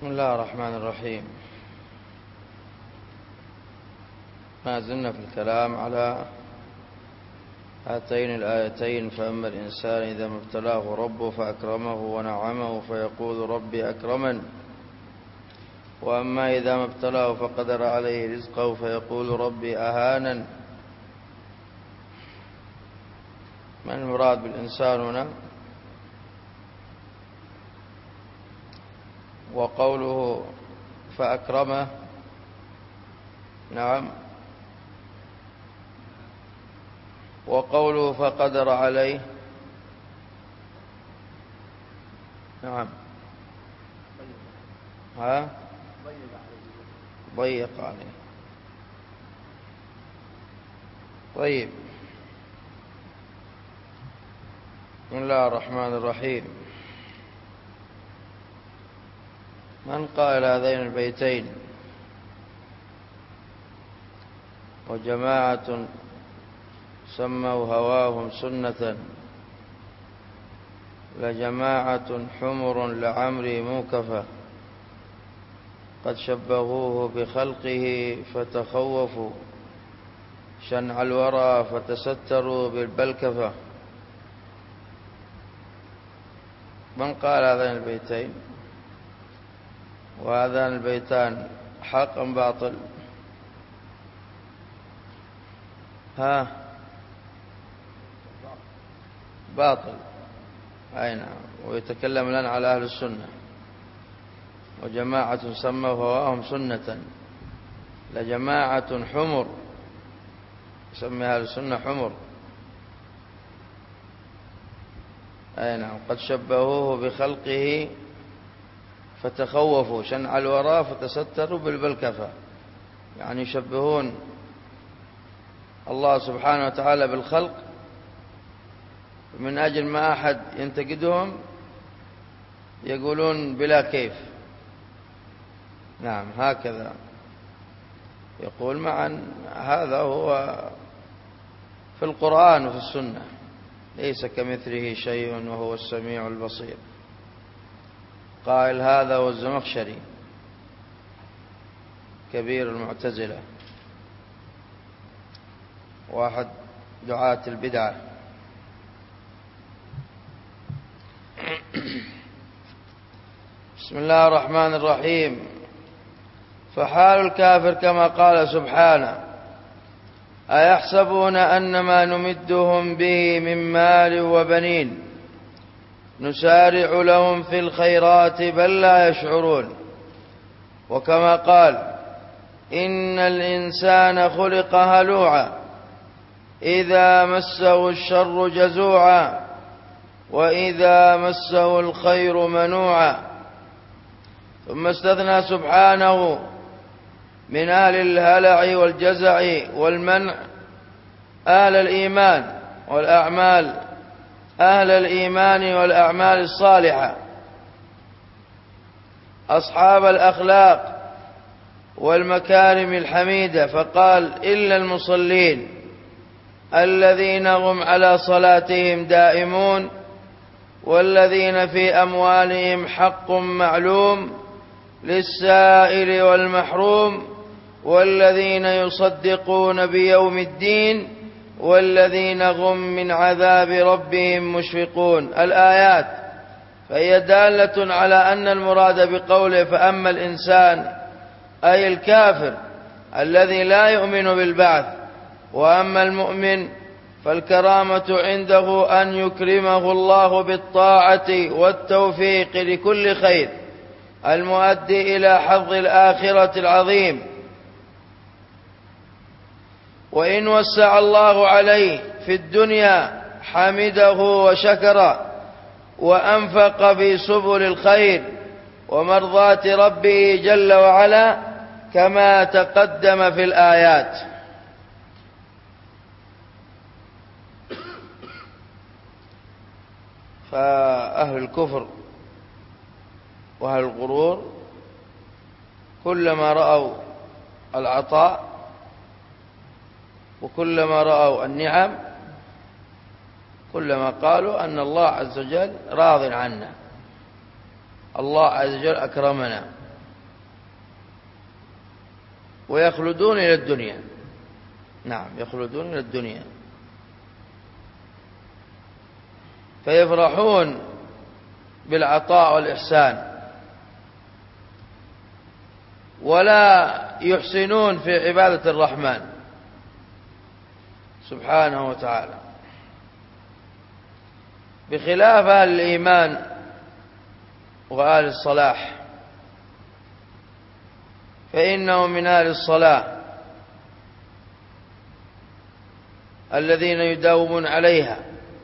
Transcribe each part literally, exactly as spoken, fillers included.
بسم الله الرحمن الرحيم. ما زلنا في الكلام على هاتين الآيتين: فأما الإنسان إذا ما ابتلاه ربه فأكرمه ونعمه فيقول ربي أكرمن، وأما إذا ما ابتلاه فقدر عليه رزقه فيقول ربي أهانن. من المراد بالإنسان هنا؟ وقوله فأكرمه، نعم، وقوله فقدر عليه، نعم، ها ضيق عليه. طيب، بسم الله الرحمن الرحيم. من قال هذين البيتين وجماعة سموا هواهم سنة لجماعة حمر لعمري موكفة قد شبهوه بخلقه فتخوفوا شنع الورى فتستروا بالبلكفة. من قال هذين البيتين؟ وهذان البيتان حق أم باطل؟ ها باطل، أي نعم. ويتكلم لنا على أهل السنة: وجماعة سموا هواهم سنة لجماعة حمر، يسمي أهل السنة حمر، أي نعم، قد شبهوه بخلقه فتخوفوا شنع الورى فتستروا بالبلكفة، يعني يشبهون الله سبحانه وتعالى بالخلق من أجل ما أحد ينتقدهم يقولون بلا كيف. نعم، هكذا يقول. معا هذا هو في القرآن وفي السنة: ليس كمثله شيء وهو السميع البصير. قائل هذا هو الزمخشري كبير المعتزلة، واحد دعاة البدعة. بسم الله الرحمن الرحيم. فحال الكافر كما قال سبحانه: أيحسبون أن ما نمدهم به من مال وبنين نسارع لهم في الخيرات بل لا يشعرون. وكما قال: إن الإنسان خلق هلوعا إذا مسه الشر جزوعا وإذا مسه الخير منوعا. ثم استثنى سبحانه من أهل الهلع والجزع والمنع أهل الإيمان والأعمال أهل الإيمان والأعمال الصالحة، أصحاب الأخلاق والمكارم الحميدة، فقال: إلا المصلين الذين هم على صلاتهم دائمون والذين في أموالهم حق معلوم للسائل والمحروم والذين يصدقون بيوم الدين والذين هم من عذاب ربهم مشفقون. الآيات فهي دالة على أن المراد بقوله فأما الإنسان أي الكافر الذي لا يؤمن بالبعث، وأما المؤمن فالكرامة عنده أن يكرمه الله بالطاعة والتوفيق لكل خير المؤدي إلى حظ الآخرة العظيم. وإن وسع الله عليه في الدنيا حمده وشكر وأنفق في سبل الخير ومرضات ربه جل وعلا كما تقدم في الآيات. فأهل الكفر وأهل الغرور كلما رأوا العطاء وكلما رأوا النعم كلما قالوا أن الله عز وجل راض عنا، الله عز وجل أكرمنا، ويخلدون إلى الدنيا. نعم، يخلدون إلى الدنيا، فيفرحون بالعطاء والإحسان، ولا يحسنون في عبادة الرحمن سبحانه وتعالى، بخلاف أهل الإيمان وأهل الصلاح، فإنهم من أهل الصلاة الذين يداومون عليها،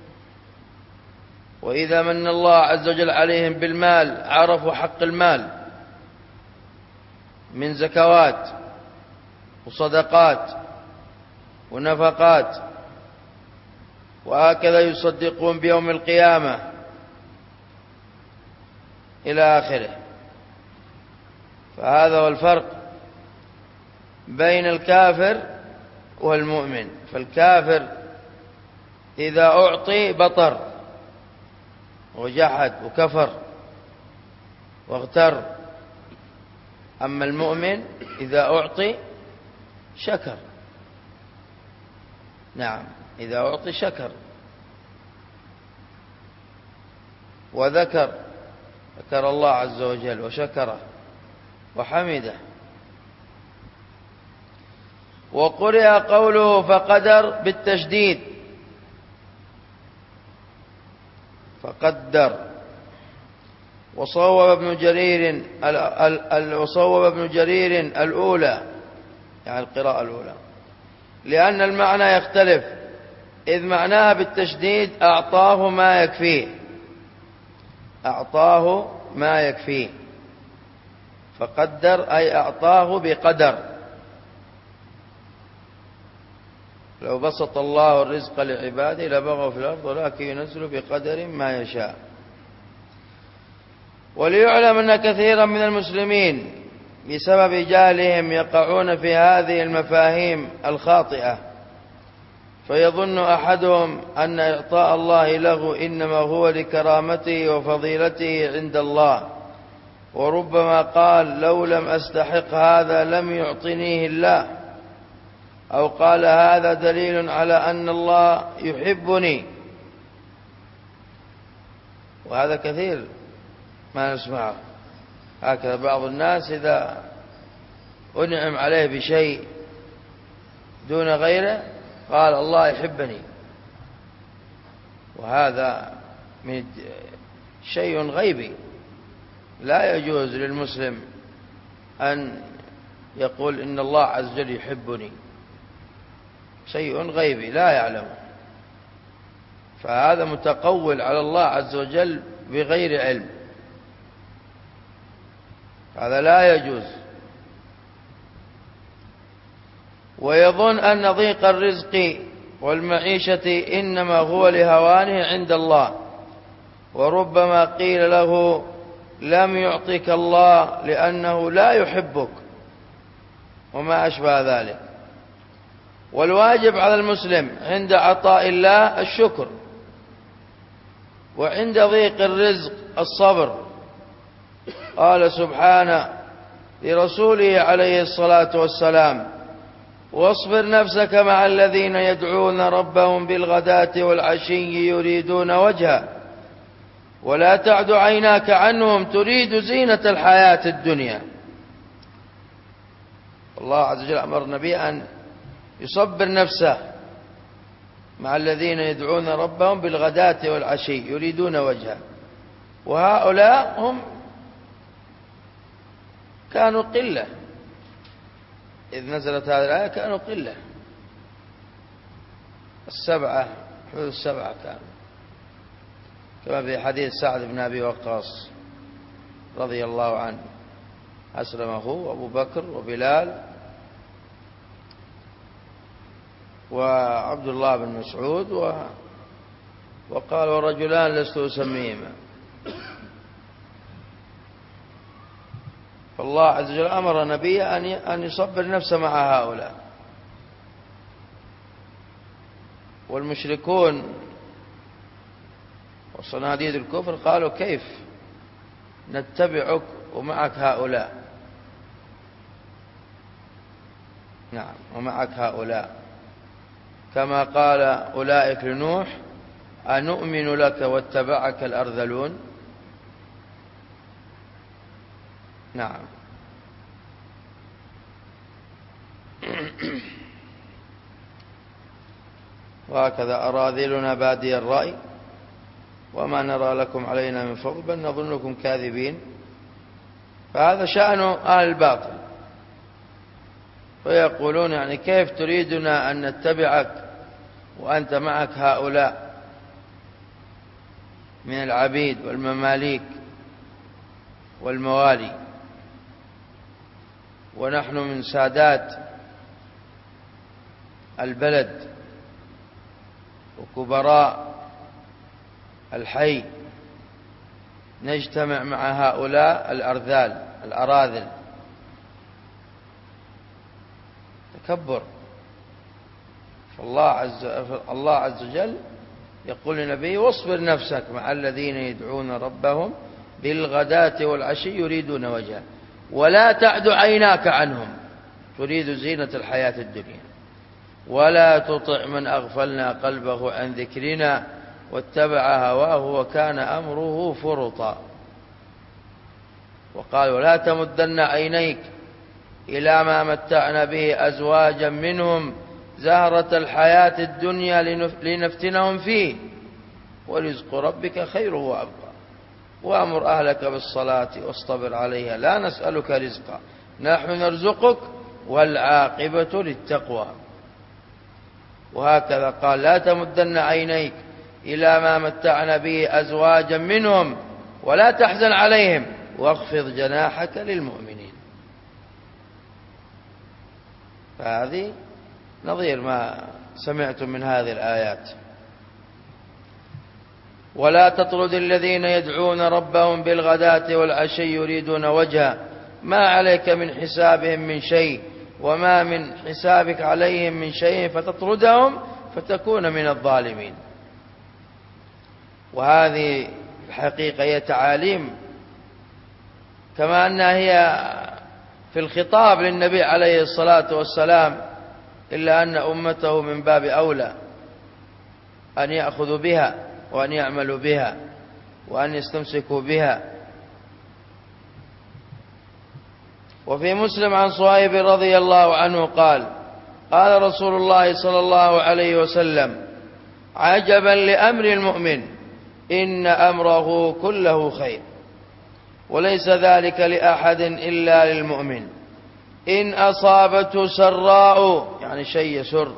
وإذا من الله عز وجل عليهم بالمال عرفوا حق المال من زكوات وصدقات ونفقات، وهكذا يصدقون بيوم القيامة إلى آخره. فهذا هو الفرق بين الكافر والمؤمن. فالكافر إذا أعطي بطر وجحد وكفر واغتر، أما المؤمن إذا أعطي شكر. نعم، إذا أعطي شكر وذكر ذكر الله عز وجل وشكره وحمده. وقرئ قوله فقدر بالتشديد، فقدر. وصوب ابن جرير وصوب ابن جرير الأولى، يعني القراءة الأولى، لأن المعنى يختلف، إذ معناها بالتشديد أعطاه ما يكفيه، أعطاه ما يكفيه. فقدر أي أعطاه بقدر. لو بسط الله الرزق لعباده لبغوا في الأرض ولكن ينزل بقدر ما يشاء. وليعلم أن كثيرا من المسلمين بسبب جهلهم يقعون في هذه المفاهيم الخاطئة، فيظن أحدهم أن إعطاء الله له إنما هو لكرامته وفضيلته عند الله، وربما قال لو لم أستحق هذا لم يعطنيه الله، أو قال هذا دليل على أن الله يحبني. وهذا كثير ما نسمعه، هكذا بعض الناس إذا أنعم عليه بشيء دون غيره قال الله يحبني، وهذا من شيء غيبي. لا يجوز للمسلم أن يقول إن الله عز وجل يحبني، شيء غيبي لا يعلمه، فهذا متقول على الله عز وجل بغير علم، هذا لا يجوز. ويظن أن ضيق الرزق والمعيشة إنما هو لهوانه عند الله، وربما قيل له لم يعطك الله لأنه لا يحبك، وما أشبه ذلك. والواجب على المسلم عند عطاء الله الشكر، وعند ضيق الرزق الصبر. قال سبحانه لرسوله عليه الصلاة والسلام واصبر نفسك مع الذين يدعون ربهم بالغداة والعشي يريدون وجهه ولا تعد عيناك عنهم تريد زينة الحياة الدنيا. الله عز وجل أمر النبي أن يصبر نفسه مع الذين يدعون ربهم بالغداة والعشي يريدون وجهه، وهؤلاء هم كانوا قلة إذ نزلت هذه الآية، كانوا قلة، السبعة حدود السبعة كانوا، كما في حديث سعد بن أبي وقاص رضي الله عنه، أسلم هو وأبو بكر وبلال وعبد الله بن مسعود و... وقال ورجلان لست أسميهما. فالله عز وجل أمر نبيه أن يصبر نفسه مع هؤلاء. والمشركون وصناديد الكفر قالوا كيف نتبعك ومعك هؤلاء، نعم، ومعك هؤلاء، كما قال أولئك لنوح: أنؤمن لك واتبعك الأرذلون. نعم. وهكذا أراذلنا بادي الرأي وما نرى لكم علينا من فضل بل نظنكم كاذبين. فهذا شأن أهل الباطل، فيقولون يعني كيف تريدنا أن نتبعك وأنت معك هؤلاء من العبيد والمماليك والموالي، ونحن من سادات البلد وكبراء الحي نجتمع مع هؤلاء الأرذال الأراذل. تكبر. فالله عز, الله عز وجل يقول لنبيه: واصبر نفسك مع الذين يدعون ربهم بالغداة والعشي يريدون وجهه ولا تعد عيناك عنهم تريد زينة الحياة الدنيا ولا تطع من أغفلنا قلبه عن ذكرنا واتبع هواه وكان أمره فرطا. وقال: ولا تمدن عينيك إلى ما متعنا به أزواجا منهم زهرة الحياة الدنيا لنفتنهم فيه ورزق ربك خير وأبقى وأمر أهلك بالصلاة واصطبر عليها لا نسألك رزقا نحن نرزقك والعاقبة للتقوى. وهكذا قال: لا تمدن عينيك إلى ما متعنا به أزواجا منهم ولا تحزن عليهم واخفض جناحك للمؤمنين. فهذه نظير ما سمعتم من هذه الآيات. ولا تطرد الذين يدعون ربهم بالغداة والعشي يريدون وجهه ما عليك من حسابهم من شيء وما من حسابك عليهم من شيء فتطردهم فتكون من الظالمين. وهذه الحقيقة هي تعاليم كما أنها هي في الخطاب للنبي عليه الصلاة والسلام، إلا أن أمته من باب أولى أن يأخذوا بها وأن يعملوا بها وأن يستمسكوا بها. وفي مسلم عن صهيب رضي الله عنه قال: قال رسول الله صلى الله عليه وسلم: عجبا لأمر المؤمن إن أمره كله خير وليس ذلك لأحد إلا للمؤمن إن أصابته سراء يعني شيء يسر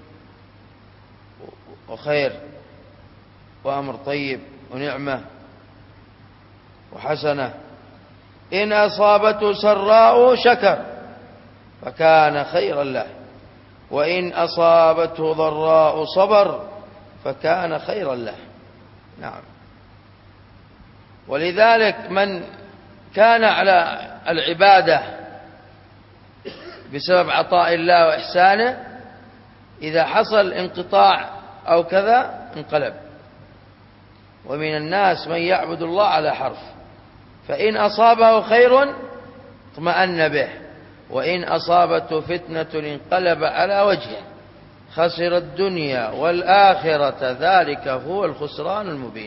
وخير وأمر طيب ونعمة وحسنة، إن أصابته سراء شكر فكان خيرا له وإن أصابته ضراء صبر فكان خيرا له. نعم. ولذلك من كان على العبادة بسبب عطاء الله وإحسانه إذا حصل انقطاع أو كذا انقلب. ومن الناس من يعبد الله على حرف فإن أصابه خير اطمأن به وإن أصابته فتنة انقلب على وجهه خسر الدنيا والآخرة ذلك هو الخسران المبين.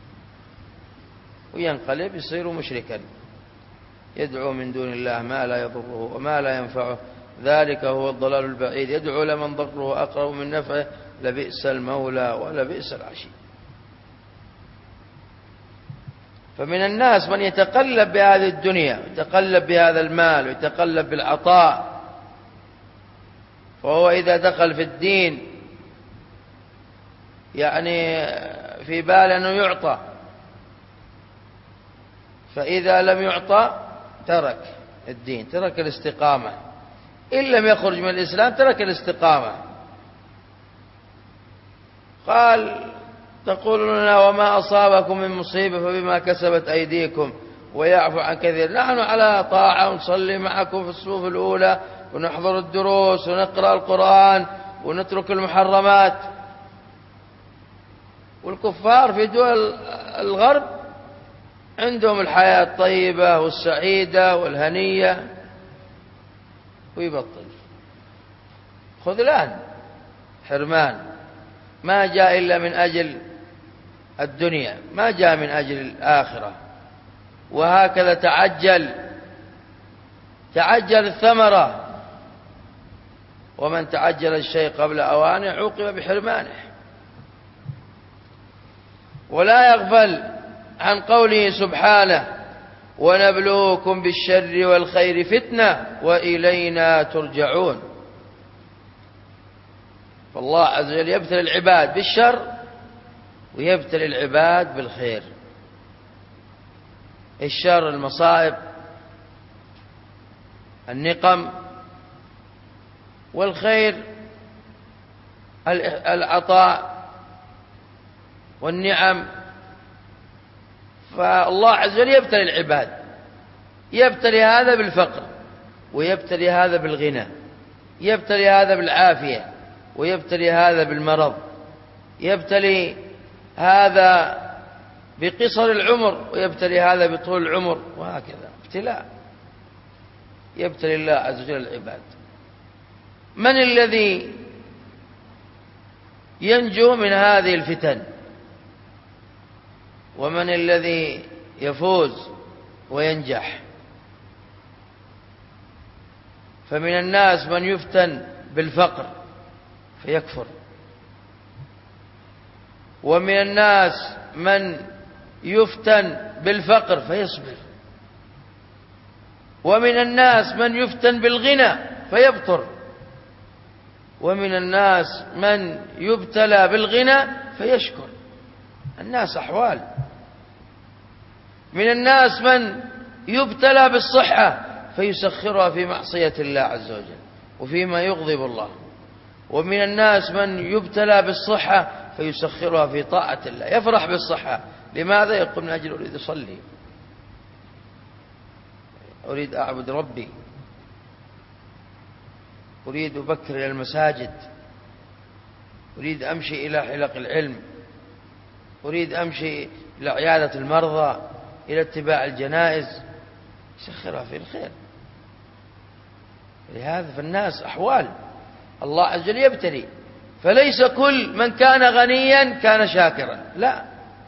وينقلب يصير مشركا يدعو من دون الله ما لا يضره وما لا ينفعه ذلك هو الضلال البعيد يدعو لمن ضره أقرب من نفعه لبئس المولى ولبئس العشير. فمن الناس من يتقلب بهذه الدنيا يتقلب بهذا المال ويتقلب بالعطاء، فهو إذا دخل في الدين يعني في بال أنه يعطى، فإذا لم يعطى ترك الدين ترك الاستقامة، إن لم يخرج من الإسلام ترك الاستقامة. قال: تقولون لنا وما أصابكم من مصيبة فبما كسبت أيديكم ويعفو عن كثير. نحن على طاعة ونصلي معكم في الصفوف الأولى ونحضر الدروس ونقرأ القرآن ونترك المحرمات. والكفار في دول الغرب عندهم الحياة الطيبة والسعيدة والهنية ويبطل. خذلان حرمان، ما جاء إلا من أجل الدنيا، ما جاء من أجل الآخرة. وهكذا تعجل تعجل الثمرة، ومن تعجل الشيء قبل أوانه عوقب بحرمانه. ولا يغفل عن قوله سبحانه: ونبلوكم بالشر والخير فتنة وإلينا ترجعون. فالله عز وجل يبتلي العباد بالشر ويبتلي العباد بالخير. الشر المصائب النقم، والخير العطاء والنعم. فالله عز وجل يبتلي العباد، يبتلي هذا بالفقر، ويبتلي هذا بالغنى، يبتلي هذا بالعافية، ويبتلي هذا بالمرض، يبتلي هذا بقصر العمر، ويبتلي هذا بطول العمر، وهكذا ابتلاء يبتلي الله عز وجل العباد. من الذي ينجو من هذه الفتن؟ ومن الذي يفوز وينجح؟ فمن الناس من يفتن بالفقر فيكفر، ومن الناس من يفتن بالفقر فيصبر، ومن الناس من يفتن بالغنى فيبطر، ومن الناس من يبتلى بالغنى فيشكر. الناس أحوال. من الناس من يبتلى بالصحة فيسخرها في معصية الله عز وجل وفيما يغضب الله، ومن الناس من يبتلى بالصحة فيسخرها في طاعة الله، يفرح بالصحة. لماذا؟ يقول: من أجل أريد أصلي، أريد أعبد ربي، أريد أبكر إلى المساجد، أريد أمشي إلى حلق العلم، أريد أمشي إلى عيادة المرضى، إلى اتباع الجنائز، يسخرها في الخير. لهذا فالناس أحوال. الله عز وجل يبتلي، فليس كل من كان غنيا كان شاكرا، لا،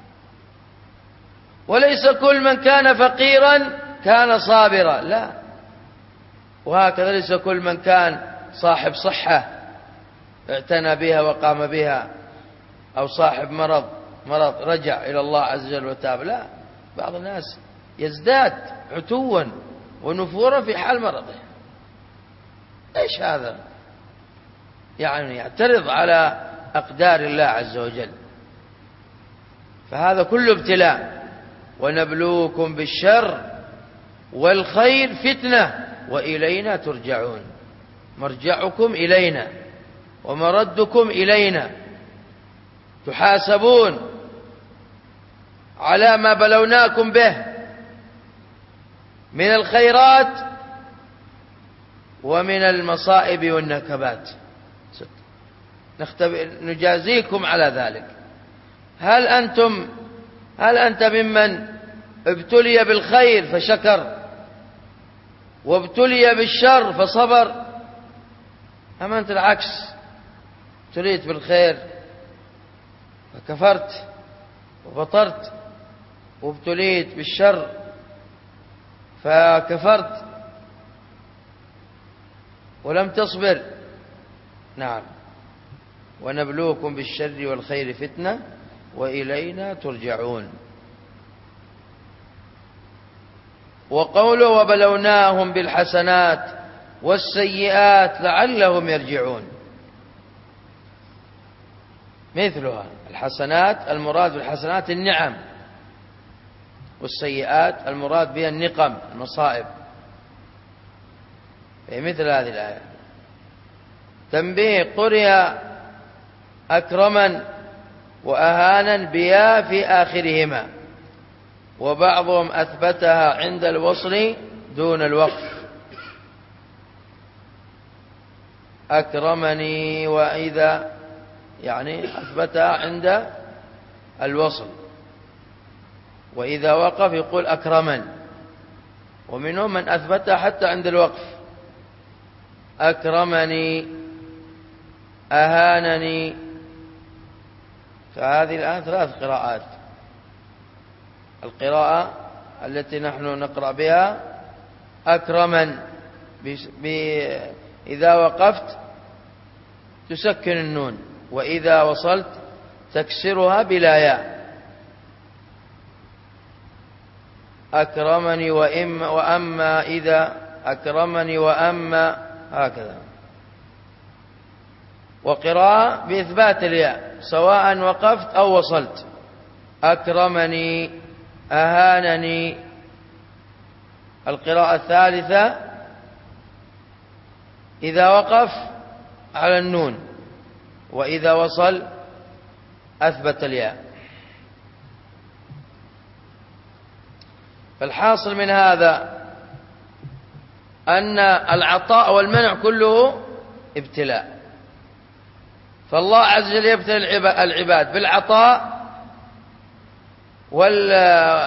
وليس كل من كان فقيرا كان صابرا، لا، وهكذا ليس كل من كان صاحب صحة اعتنى بها وقام بها، أو صاحب مرض مرض رجع إلى الله عز وجل وتاب، لا، بعض الناس يزداد عتوا ونفورا في حال مرضه. ايش هذا؟ يعني يعترض على أقدار الله عز وجل. فهذا كله ابتلاء. ونبلوكم بالشر والخير فتنة وإلينا ترجعون. مرجعكم إلينا ومردكم إلينا، تحاسبون على ما بلوناكم به من الخيرات ومن المصائب والنكبات، نجازيكم على ذلك. هل أنتم هل أنت ممن ابتلي بالخير فشكر وابتلي بالشر فصبر، أم أنت العكس، ابتليت بالخير فكفرت وبطرت، وابتليت بالشر فكفرت ولم تصبر؟ نعم. ونبلوكم بالشر والخير فتنة وإلينا ترجعون. وقوله: وبلوناهم بالحسنات والسيئات لعلهم يرجعون، مثلها. الحسنات المراد بالحسنات النعم، والسيئات المراد بها النقم المصائب. في مثل هذه الآية تنبيه: قرئ أكرما وأهانا بيا في آخرهما، وبعضهم أثبتها عند الوصل دون الوقف. أكرمني وإذا، يعني أثبتها عند الوصل، وإذا وقف يقول أكرمن، ومنهم من أثبتها حتى عند الوقف. أكرمني أهانني. فهذه الآن ثلاث قراءات. القراءة التي نحن نقرأ بها أكرمن، إذا وقفت تسكن النون، وإذا وصلت تكسرها بلا ياء. أكرمني وإما وأما إذا أكرمني وأما، هكذا. وقراءة بإثبات الياء سواء وقفت أو وصلت. أكرمني، أهانني. القراءة الثالثة إذا وقف على النون، وإذا وصل أثبت الياء. فالحاصل من هذا أن العطاء والمنع كله ابتلاء. فالله عز وجل يبتلي العباد بالعطاء وال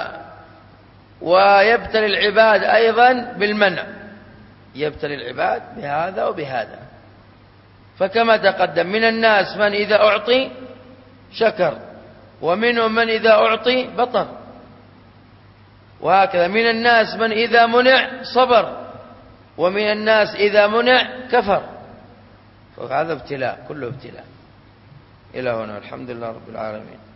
ويبتلي العباد أيضا بالمنع، يبتلي العباد بهذا وبهذا. فكما تقدم من الناس من إذا أعطي شكر، ومنهم من إذا أعطي بطر، وهكذا من الناس من إذا منع صبر، ومن الناس إذا منع كفر. فهذا ابتلاء، كله ابتلاء. إلى هنا، الحمد لله رب العالمين.